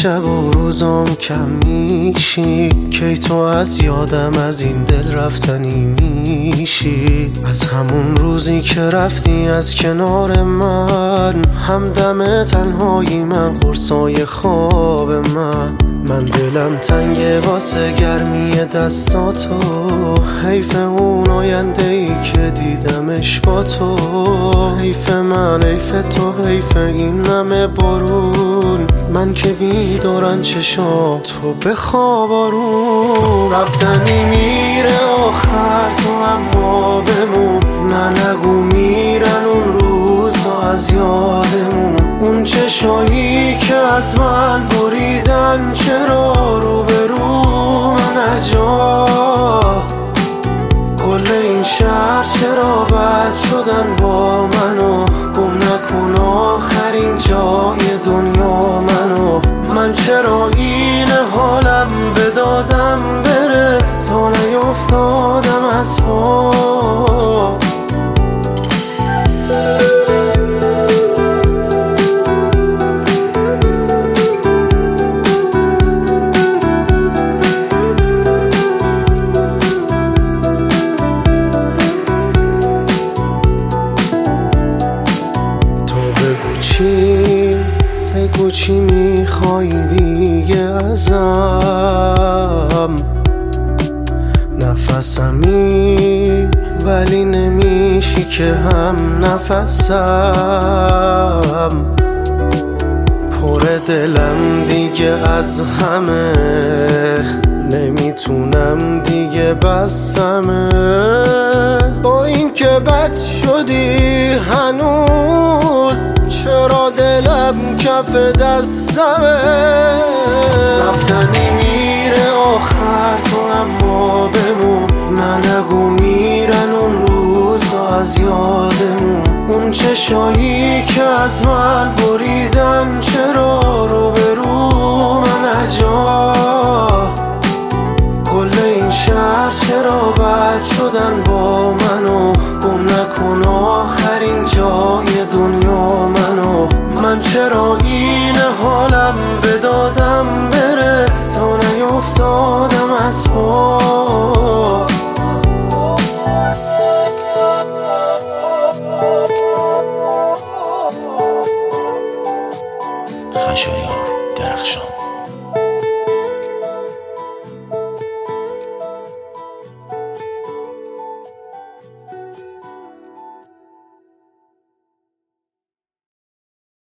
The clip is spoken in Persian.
شب و روزم کم میشی، کی تو از یادم از این دل رفتنی میشی. از همون روزی که رفتی از کنار من، همدم تنهایی من، قرصای خواب من دلم تنگه واسه گرمی دستاتو. حیف اون آینده ای که دیدمش با تو، حیف من، حیف تو، حیف این همه بارون. من که بیدارن چشا تو بخواب آروم. رفتنی میره آخر تو اما بمون، نه نگو میرن اون روزا از یادمون. اون چشایی که از من بریدن چرا روبرو من هر جا. کل این شهر چرا بد شدن با منو، گم نکن آخرین جای دنیا منو. من چرا این حالم بدادم برس تا نیفتادم از پا. بگو چی میخوای دیگه ازم. نفسمی ولی نمیشی که هم نفسم. پر دلم دیگه از همه، نمیتونم دیگه بسمه. با این که بد شدی هنوز، چرا دلم کف دستمه. رفتنی میره آخر تو اما بمون، نه نگو میرن اون روزا از یادمون. اون چشایی که از من بریدن چرا روبرو من هر جا. کل این شهر چرا بد شدن با منو، گم نکن آخرین جای دنیا منو. من چرا این حالم بدادم برس تا نیفتادم از پا. خشایار درخشان.